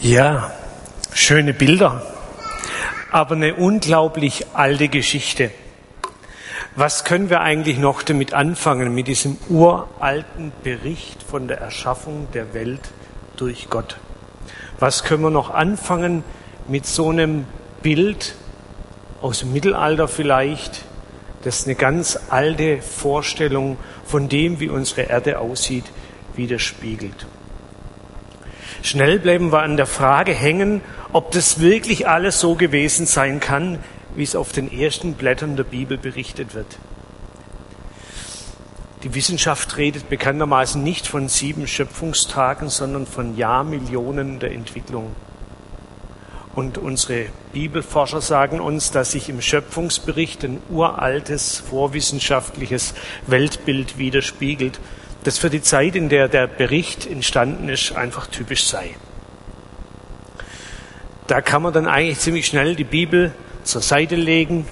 Ja, schöne Bilder, aber eine unglaublich alte Geschichte. Was können wir eigentlich noch damit anfangen, mit diesem uralten Bericht von der Erschaffung der Welt durch Gott? Was können wir noch anfangen mit so einem Bild aus dem Mittelalter vielleicht, das eine ganz alte Vorstellung von dem, wie unsere Erde aussieht, widerspiegelt? Schnell bleiben wir an der Frage hängen, ob das wirklich alles so gewesen sein kann, wie es auf den ersten Blättern der Bibel berichtet wird. Die Wissenschaft redet bekanntermaßen nicht von 7 Schöpfungstagen, sondern von Jahrmillionen der Entwicklung. Und unsere Bibelforscher sagen uns, dass sich im Schöpfungsbericht ein uraltes, vorwissenschaftliches Weltbild widerspiegelt, das für die Zeit, in der der Bericht entstanden ist, einfach typisch sei. Da kann man dann eigentlich ziemlich schnell die Bibel zur Seite legen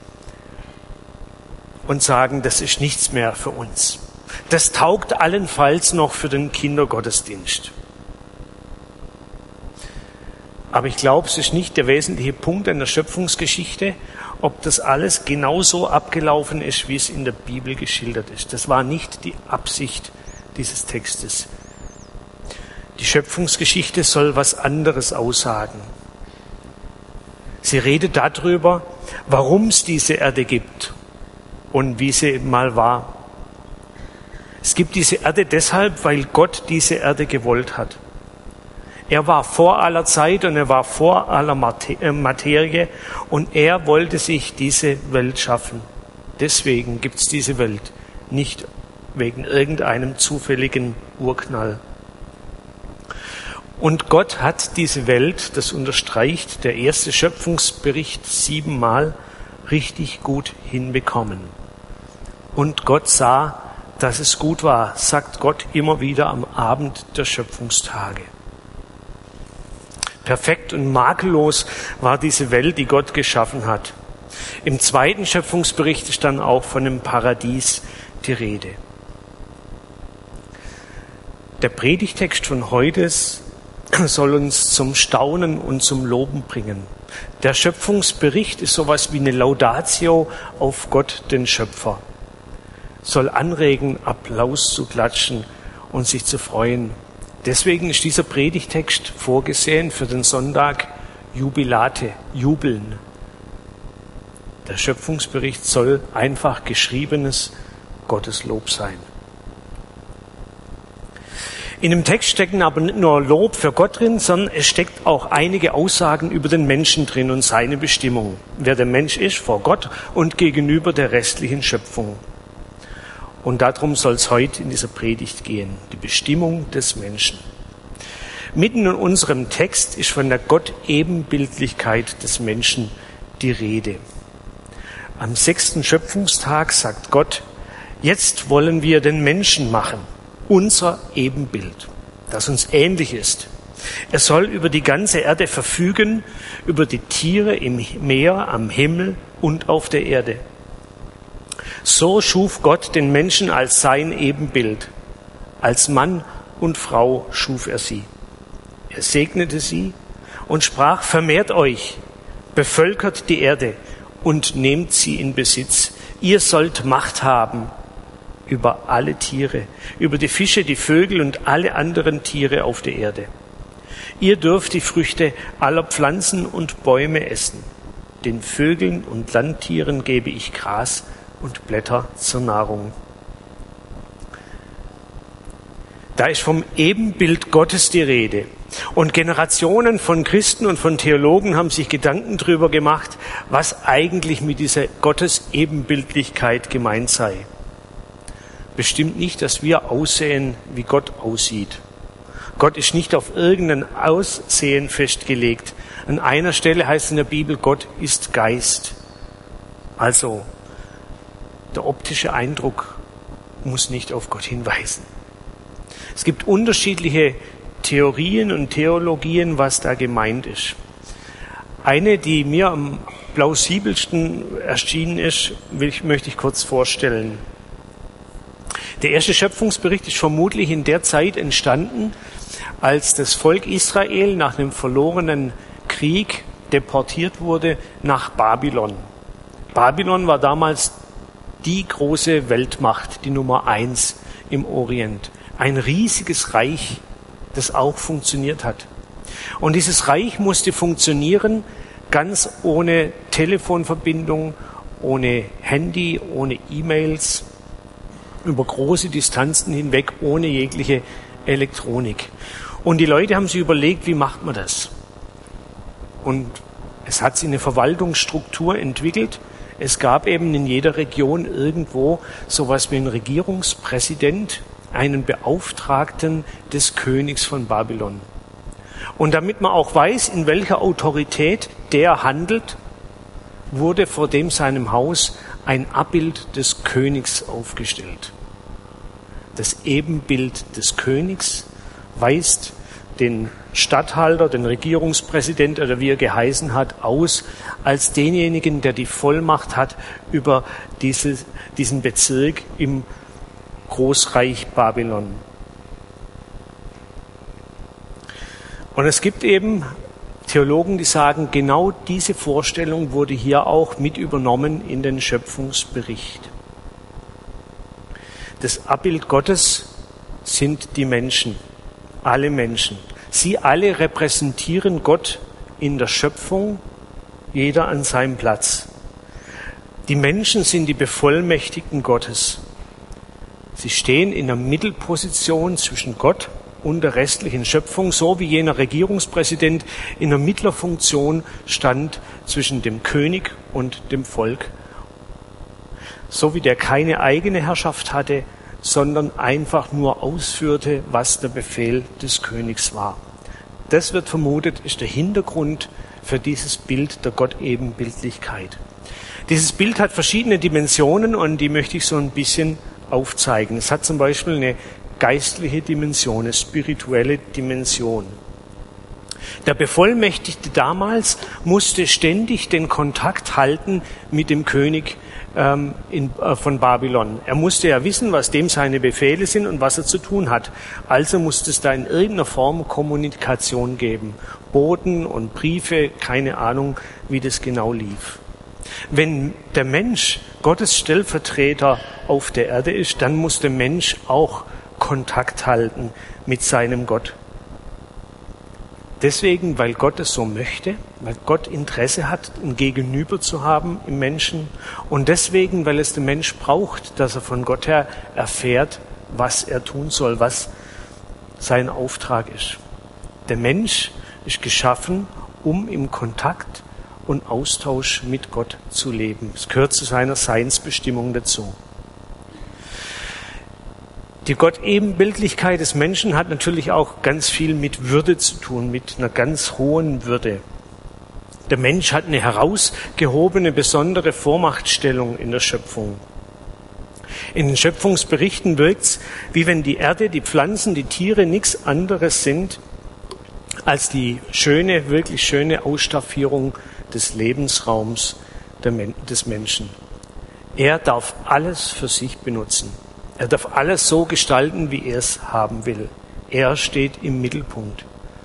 und sagen, das ist nichts mehr für uns. Das taugt allenfalls noch für den Kindergottesdienst. Aber ich glaube, es ist nicht der wesentliche Punkt an der Schöpfungsgeschichte, ob das alles genauso abgelaufen ist, wie es in der Bibel geschildert ist. Das war nicht die Absicht dieses Textes. Die Schöpfungsgeschichte soll was anderes aussagen. Sie redet darüber, warum es diese Erde gibt und wie sie mal war. Es gibt diese Erde deshalb, weil Gott diese Erde gewollt hat. Er war vor aller Zeit und er war vor aller Materie und er wollte sich diese Welt schaffen. Deswegen gibt es diese Welt, nicht wegen irgendeinem zufälligen Urknall. Und Gott hat diese Welt, das unterstreicht der erste Schöpfungsbericht 7-mal, richtig gut hinbekommen. Und Gott sah, dass es gut war, sagt Gott immer wieder am Abend der Schöpfungstage. Perfekt und makellos war diese Welt, die Gott geschaffen hat. Im zweiten Schöpfungsbericht ist dann auch von dem Paradies die Rede. Der Predigtext von heute soll uns zum Staunen und zum Loben bringen. Der Schöpfungsbericht ist sowas wie eine Laudatio auf Gott, den Schöpfer. Soll anregen, Applaus zu klatschen und sich zu freuen. Deswegen ist dieser Predigtext vorgesehen für den Sonntag Jubilate, Jubeln. Der Schöpfungsbericht soll einfach geschriebenes Gotteslob sein. In dem Text stecken aber nicht nur Lob für Gott drin, sondern es steckt auch einige Aussagen über den Menschen drin und seine Bestimmung. Wer der Mensch ist vor Gott und gegenüber der restlichen Schöpfung. Und darum soll es heute in dieser Predigt gehen, die Bestimmung des Menschen. Mitten in unserem Text ist von der Gott-Ebenbildlichkeit des Menschen die Rede. Am 6. Schöpfungstag sagt Gott, jetzt wollen wir den Menschen machen, unser Ebenbild, das uns ähnlich ist. Er soll über die ganze Erde verfügen, über die Tiere im Meer, am Himmel und auf der Erde. So schuf Gott den Menschen als sein Ebenbild. Als Mann und Frau schuf er sie. Er segnete sie und sprach, vermehrt euch, bevölkert die Erde und nehmt sie in Besitz. Ihr sollt Macht haben über alle Tiere, über die Fische, die Vögel und alle anderen Tiere auf der Erde. Ihr dürft die Früchte aller Pflanzen und Bäume essen. Den Vögeln und Landtieren gebe ich Gras und Blätter zur Nahrung. Da ist vom Ebenbild Gottes die Rede. Und Generationen von Christen und von Theologen haben sich Gedanken darüber gemacht, was eigentlich mit dieser Gottes-Ebenbildlichkeit gemeint sei. Bestimmt nicht, dass wir aussehen, wie Gott aussieht. Gott ist nicht auf irgendein Aussehen festgelegt. An einer Stelle heißt es in der Bibel, Gott ist Geist. Also, der optische Eindruck muss nicht auf Gott hinweisen. Es gibt unterschiedliche Theorien und Theologien, was da gemeint ist. Eine, die mir am plausibelsten erschienen ist, möchte ich kurz vorstellen. Der erste Schöpfungsbericht ist vermutlich in der Zeit entstanden, als das Volk Israel nach einem verlorenen Krieg deportiert wurde nach Babylon. Babylon war damals die große Weltmacht, die Nummer 1 im Orient. Ein riesiges Reich, das auch funktioniert hat. Und dieses Reich musste funktionieren, ganz ohne Telefonverbindung, ohne Handy, ohne E-Mails, über große Distanzen hinweg, ohne jegliche Elektronik. Und die Leute haben sich überlegt, wie macht man das? Und es hat sich eine Verwaltungsstruktur entwickelt. Es gab eben in jeder Region irgendwo sowas wie einen Regierungspräsident, einen Beauftragten des Königs von Babylon. Und damit man auch weiß, in welcher Autorität der handelt, wurde vor dem seinem Haus ein Abbild des Königs aufgestellt. Das Ebenbild des Königs weist den Statthalter, den Regierungspräsident oder wie er geheißen hat, aus als denjenigen, der die Vollmacht hat über diesen Bezirk im Großreich Babylon. Und es gibt eben Theologen, die sagen, genau diese Vorstellung wurde hier auch mit übernommen in den Schöpfungsbericht. Das Abbild Gottes sind die Menschen, alle Menschen. Sie alle repräsentieren Gott in der Schöpfung, jeder an seinem Platz. Die Menschen sind die Bevollmächtigten Gottes. Sie stehen in der Mittelposition zwischen Gott und der restlichen Schöpfung, so wie jener Regierungspräsident in der Mittlerfunktion stand zwischen dem König und dem Volk. So wie der keine eigene Herrschaft hatte, sondern einfach nur ausführte, was der Befehl des Königs war. Das wird vermutet, ist der Hintergrund für dieses Bild der Gottebenbildlichkeit. Dieses Bild hat verschiedene Dimensionen und die möchte ich so ein bisschen aufzeigen. Es hat zum Beispiel eine geistliche Dimension, eine spirituelle Dimension. Der Bevollmächtigte damals musste ständig den Kontakt halten mit dem König von Babylon. Er musste ja wissen, was dem seine Befehle sind und was er zu tun hat. Also musste es da in irgendeiner Form Kommunikation geben. Boten und Briefe, keine Ahnung, wie das genau lief. Wenn der Mensch Gottes Stellvertreter auf der Erde ist, dann muss der Mensch auch Kontakt halten mit seinem Gott. Deswegen, weil Gott es so möchte, weil Gott Interesse hat, ein Gegenüber zu haben im Menschen und deswegen, weil es der Mensch braucht, dass er von Gott her erfährt, was er tun soll, was sein Auftrag ist. Der Mensch ist geschaffen, um im Kontakt und Austausch mit Gott zu leben. Es gehört zu seiner Seinsbestimmung dazu. Die Gottebenbildlichkeit des Menschen hat natürlich auch ganz viel mit Würde zu tun, mit einer ganz hohen Würde. Der Mensch hat eine herausgehobene, besondere Vormachtstellung in der Schöpfung. In den Schöpfungsberichten wirkt es, wie wenn die Erde, die Pflanzen, die Tiere nichts anderes sind als die schöne, wirklich schöne Ausstaffierung des Lebensraums des Menschen. Er darf alles für sich benutzen. Er darf alles so gestalten, wie er es haben will. Er steht im Mittelpunkt.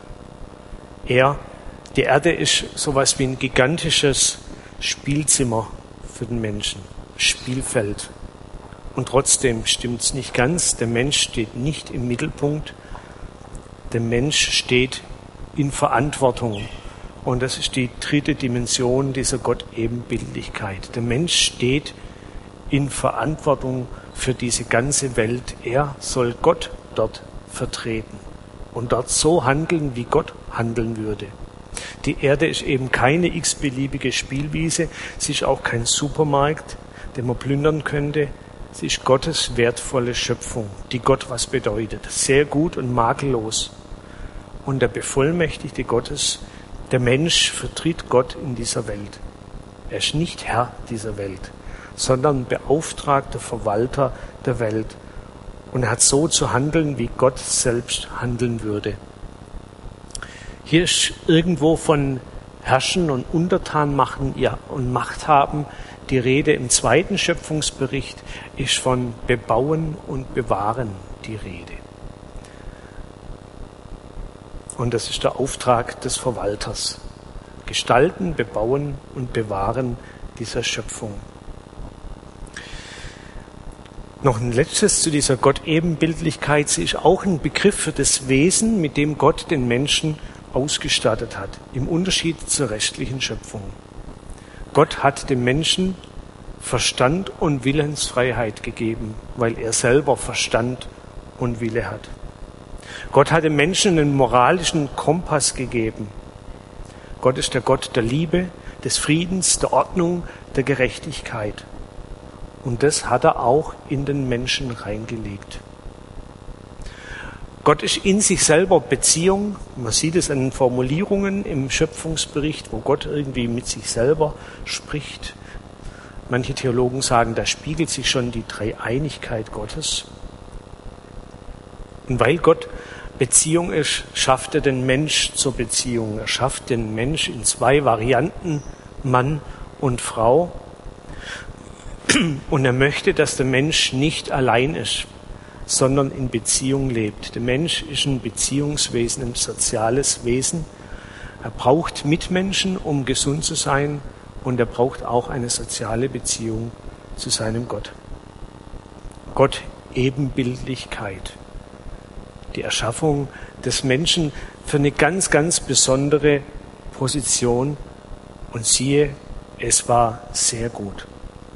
Die Erde ist sowas wie ein gigantisches Spielzimmer für den Menschen, Spielfeld. Und trotzdem stimmt es nicht ganz. Der Mensch steht nicht im Mittelpunkt. Der Mensch steht in Verantwortung. Und das ist die dritte Dimension dieser Gottebenbildlichkeit. Der Mensch steht in Verantwortung für diese ganze Welt. Er soll Gott dort vertreten und dort so handeln, wie Gott handeln würde. Die Erde ist eben keine x-beliebige Spielwiese, sie ist auch kein Supermarkt, den man plündern könnte. Sie ist Gottes wertvolle Schöpfung, die Gott was bedeutet. Sehr gut und makellos. Und der Bevollmächtigte Gottes, der Mensch, vertritt Gott in dieser Welt. Er ist nicht Herr dieser Welt, sondern beauftragter Verwalter der Welt. Und er hat so zu handeln, wie Gott selbst handeln würde. Hier ist irgendwo von Herrschen und Untertan machen und Macht haben. Die Rede im zweiten Schöpfungsbericht ist von Bebauen und Bewahren die Rede. Und das ist der Auftrag des Verwalters. Gestalten, bebauen und bewahren dieser Schöpfung. Noch ein letztes zu dieser Gott-Ebenbildlichkeit. Sie ist auch ein Begriff für das Wesen, mit dem Gott den Menschen ausgestattet hat, im Unterschied zur restlichen Schöpfung. Gott hat dem Menschen Verstand und Willensfreiheit gegeben, weil er selber Verstand und Wille hat. Gott hat dem Menschen einen moralischen Kompass gegeben. Gott ist der Gott der Liebe, des Friedens, der Ordnung, der Gerechtigkeit. Und das hat er auch in den Menschen reingelegt. Gott ist in sich selber Beziehung. Man sieht es an den Formulierungen im Schöpfungsbericht, wo Gott irgendwie mit sich selber spricht. Manche Theologen sagen, da spiegelt sich schon die Dreieinigkeit Gottes. Und weil Gott Beziehung ist, schafft er den Mensch zur Beziehung. Er schafft den Mensch in zwei Varianten, Mann und Frau. Und er möchte, dass der Mensch nicht allein ist, sondern in Beziehung lebt. Der Mensch ist ein Beziehungswesen, ein soziales Wesen. Er braucht Mitmenschen, um gesund zu sein, und er braucht auch eine soziale Beziehung zu seinem Gott. Gott Ebenbildlichkeit. Die Erschaffung des Menschen für eine ganz, ganz besondere Position. Und siehe, es war sehr gut.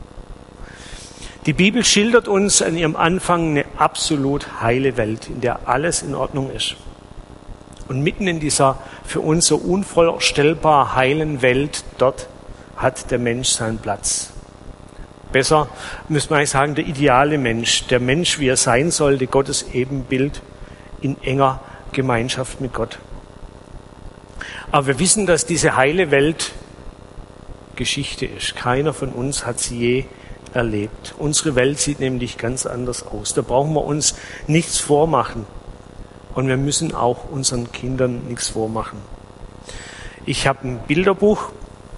Die Bibel schildert uns an ihrem Anfang eine absolut heile Welt, in der alles in Ordnung ist. Und mitten in dieser für uns so unvorstellbar heilen Welt, dort hat der Mensch seinen Platz. Besser müsste man eigentlich sagen, der ideale Mensch, der Mensch, wie er sein sollte, Gottes Ebenbild in enger Gemeinschaft mit Gott. Aber wir wissen, dass diese heile Welt Geschichte ist. Keiner von uns hat sie je erlebt. Unsere Welt sieht nämlich ganz anders aus. Da brauchen wir uns nichts vormachen. Und wir müssen auch unseren Kindern nichts vormachen. Ich habe ein Bilderbuch,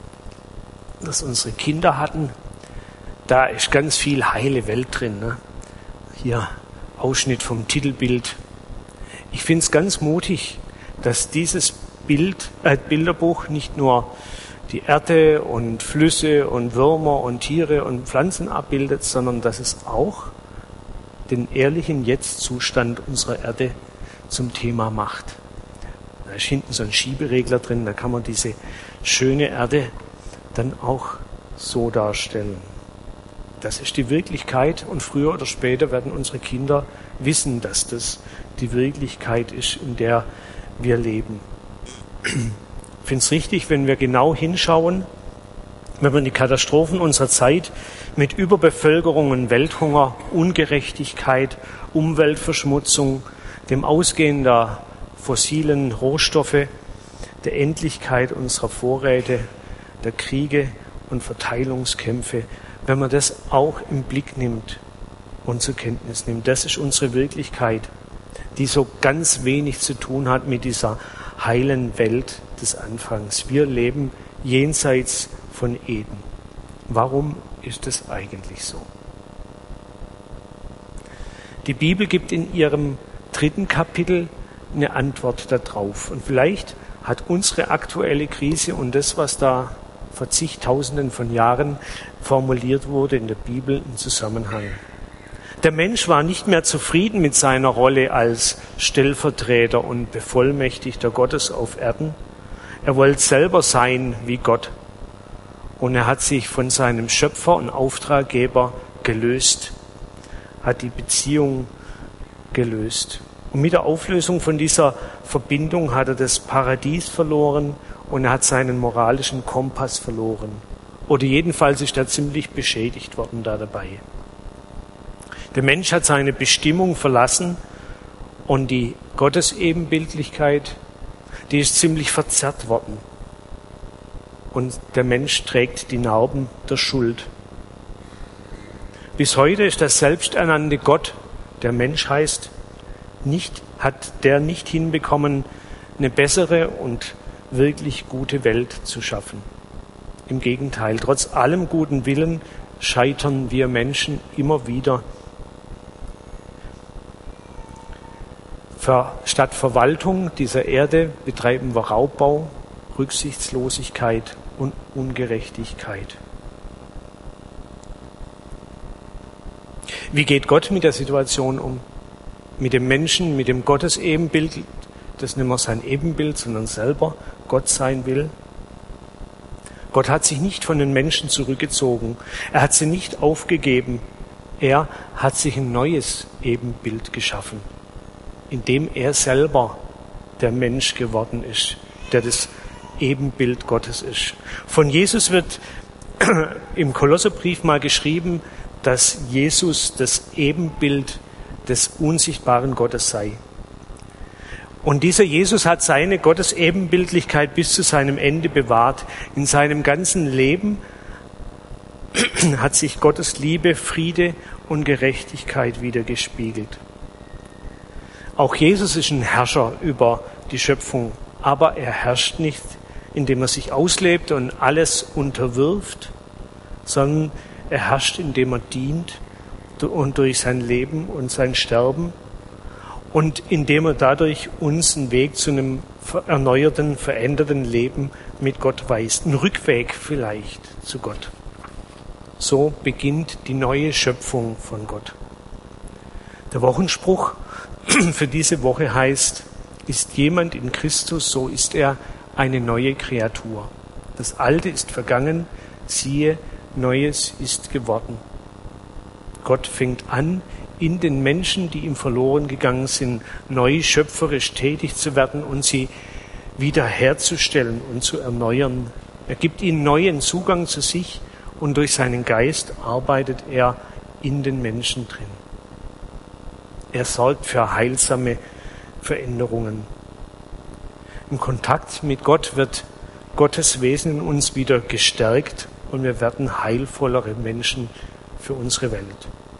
das unsere Kinder hatten. Da ist ganz viel heile Welt drin. Ne? Hier Ausschnitt vom Titelbild. Ich finde es ganz mutig, dass dieses Bilderbuch nicht nur die Erde und Flüsse und Würmer und Tiere und Pflanzen abbildet, sondern dass es auch den ehrlichen Jetzt-Zustand unserer Erde zum Thema macht. Da ist hinten so ein Schieberegler drin, da kann man diese schöne Erde dann auch so darstellen. Das ist die Wirklichkeit und früher oder später werden unsere Kinder wissen, dass das die Wirklichkeit ist, in der wir leben. Ich finde es richtig, wenn wir genau hinschauen, wenn wir die Katastrophen unserer Zeit mit Überbevölkerung und Welthunger, Ungerechtigkeit, Umweltverschmutzung, dem Ausgehen der fossilen Rohstoffe, der Endlichkeit unserer Vorräte, der Kriege und Verteilungskämpfe, wenn man das auch im Blick nimmt und zur Kenntnis nimmt. Das ist unsere Wirklichkeit, die so ganz wenig zu tun hat mit dieser heilen Welt des Anfangs. Wir leben jenseits von Eden. Warum ist es eigentlich so? Die Bibel gibt in ihrem 3. Kapitel eine Antwort darauf. Und vielleicht hat unsere aktuelle Krise und das, was da vor zigtausenden von Jahren formuliert wurde in der Bibel, einen Zusammenhang. Der Mensch war nicht mehr zufrieden mit seiner Rolle als Stellvertreter und Bevollmächtigter Gottes auf Erden. Er wollte selber sein wie Gott. Und er hat sich von seinem Schöpfer und Auftraggeber gelöst, hat die Beziehung gelöst. Und mit der Auflösung von dieser Verbindung hat er das Paradies verloren und er hat seinen moralischen Kompass verloren. Oder jedenfalls ist er ziemlich beschädigt worden da dabei. Der Mensch hat seine Bestimmung verlassen und die Gottesebenbildlichkeit, die ist ziemlich verzerrt worden. Und der Mensch trägt die Narben der Schuld. Bis heute ist der selbsternannte Gott, der Mensch heißt, hat der nicht hinbekommen, eine bessere und wirklich gute Welt zu schaffen. Im Gegenteil, trotz allem guten Willen scheitern wir Menschen immer wieder. Statt Verwaltung dieser Erde betreiben wir Raubbau, Rücksichtslosigkeit und Ungerechtigkeit. Wie geht Gott mit der Situation um? Mit dem Menschen, mit dem Gottesebenbild, das nicht mehr sein Ebenbild, sondern selber Gott sein will? Gott hat sich nicht von den Menschen zurückgezogen. Er hat sie nicht aufgegeben. Er hat sich ein neues Ebenbild geschaffen, indem er selber der Mensch geworden ist, der das Ebenbild Gottes ist. Von Jesus wird im Kolosserbrief mal geschrieben, dass Jesus das Ebenbild des unsichtbaren Gottes sei. Und dieser Jesus hat seine Gottesebenbildlichkeit bis zu seinem Ende bewahrt. In seinem ganzen Leben hat sich Gottes Liebe, Friede und Gerechtigkeit widergespiegelt. Auch Jesus ist ein Herrscher über die Schöpfung, aber er herrscht nicht, indem er sich auslebt und alles unterwirft, sondern er herrscht, indem er dient und durch sein Leben und sein Sterben und indem er dadurch uns einen Weg zu einem erneuerten, veränderten Leben mit Gott weist. Ein Rückweg vielleicht zu Gott. So beginnt die neue Schöpfung von Gott. Der Wochenspruch für diese Woche heißt, ist jemand in Christus, so ist er eine neue Kreatur. Das Alte ist vergangen, siehe, Neues ist geworden. Gott fängt an, in den Menschen, die ihm verloren gegangen sind, neu schöpferisch tätig zu werden und sie wiederherzustellen und zu erneuern. Er gibt ihnen neuen Zugang zu sich und durch seinen Geist arbeitet er in den Menschen drin. Er sorgt für heilsame Veränderungen. Im Kontakt mit Gott wird Gottes Wesen in uns wieder gestärkt und wir werden heilvollere Menschen für unsere Welt.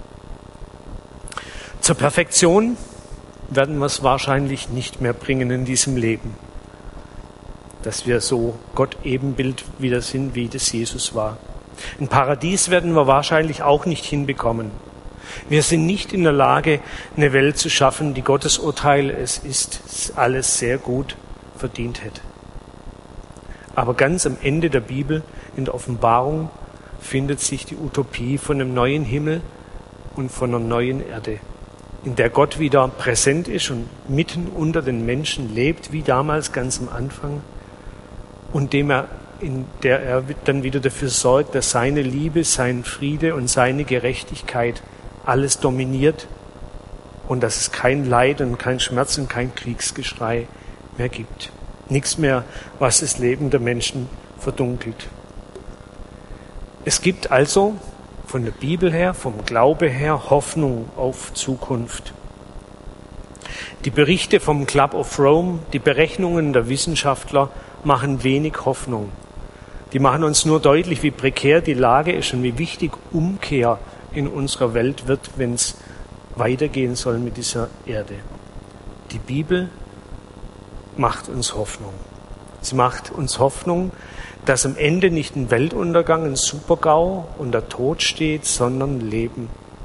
Zur Perfektion werden wir es wahrscheinlich nicht mehr bringen in diesem Leben, dass wir so Gott Ebenbild wieder sind, wie das Jesus war. Ein Paradies werden wir wahrscheinlich auch nicht hinbekommen. Wir sind nicht in der Lage, eine Welt zu schaffen, die Gottes Urteil, es ist alles sehr gut, verdient hätte. Aber ganz am Ende der Bibel, in der Offenbarung, findet sich die Utopie von einem neuen Himmel und von einer neuen Erde, in der Gott wieder präsent ist und mitten unter den Menschen lebt, wie damals ganz am Anfang, und in der er dann wieder dafür sorgt, dass seine Liebe, sein Friede und seine Gerechtigkeit alles dominiert und dass es kein Leid und kein Schmerz und kein Kriegsgeschrei mehr gibt. Nichts mehr, was das Leben der Menschen verdunkelt. Es gibt also von der Bibel her, vom Glaube her, Hoffnung auf Zukunft. Die Berichte vom Club of Rome, die Berechnungen der Wissenschaftler machen wenig Hoffnung. Die machen uns nur deutlich, wie prekär die Lage ist und wie wichtig Umkehr in unserer Welt wird, wenn es weitergehen soll mit dieser Erde. Die Bibel macht uns Hoffnung. Sie macht uns Hoffnung, dass am Ende nicht ein Weltuntergang, ein Supergau und der Tod steht, sondern Leben.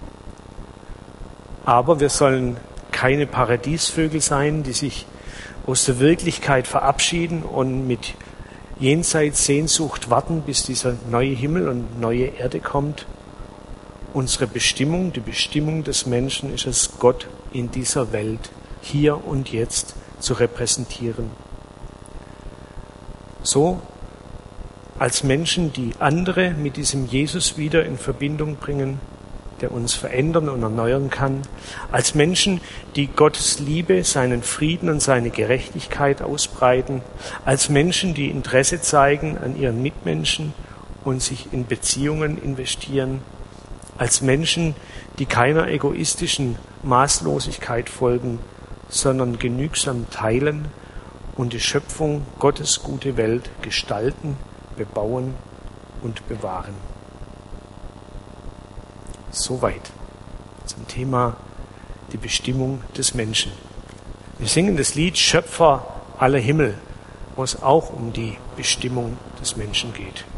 Aber wir sollen keine Paradiesvögel sein, die sich aus der Wirklichkeit verabschieden und mit jenseits Sehnsucht warten, bis dieser neue Himmel und neue Erde kommt. Unsere Bestimmung, die Bestimmung des Menschen ist es, Gott in dieser Welt hier und jetzt zu repräsentieren. So als Menschen, die andere mit diesem Jesus wieder in Verbindung bringen, der uns verändern und erneuern kann, als Menschen, die Gottes Liebe, seinen Frieden und seine Gerechtigkeit ausbreiten, als Menschen, die Interesse zeigen an ihren Mitmenschen und sich in Beziehungen investieren, als Menschen, die keiner egoistischen Maßlosigkeit folgen, sondern genügsam teilen und die Schöpfung, Gottes gute Welt gestalten, bebauen und bewahren. Soweit zum Thema die Bestimmung des Menschen. Wir singen das Lied Schöpfer aller Himmel, wo es auch um die Bestimmung des Menschen geht.